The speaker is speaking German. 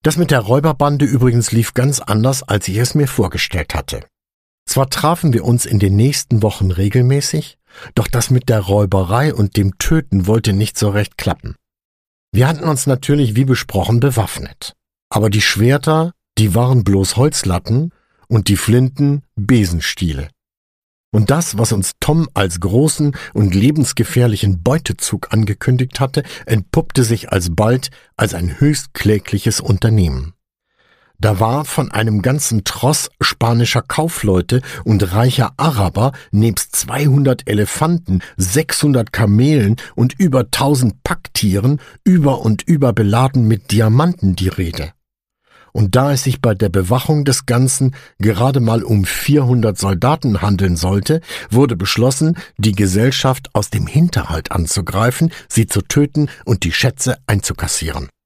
Das mit der Räuberbande übrigens lief ganz anders, als ich es mir vorgestellt hatte. Zwar trafen wir uns in den nächsten Wochen regelmäßig, doch das mit der Räuberei und dem Töten wollte nicht so recht klappen. Wir hatten uns natürlich wie besprochen bewaffnet. Aber die Schwerter, die waren bloß Holzlatten und die Flinten Besenstiele. Und das, was uns Tom als großen und lebensgefährlichen Beutezug angekündigt hatte, entpuppte sich alsbald als ein höchst klägliches Unternehmen. Da war von einem ganzen Tross spanischer Kaufleute und reicher Araber nebst 200 Elefanten, 600 Kamelen und über 1000 Packtieren über und über beladen mit Diamanten die Rede. Und da es sich bei der Bewachung des Ganzen gerade mal um 400 Soldaten handeln sollte, wurde beschlossen, die Gesellschaft aus dem Hinterhalt anzugreifen, sie zu töten und die Schätze einzukassieren.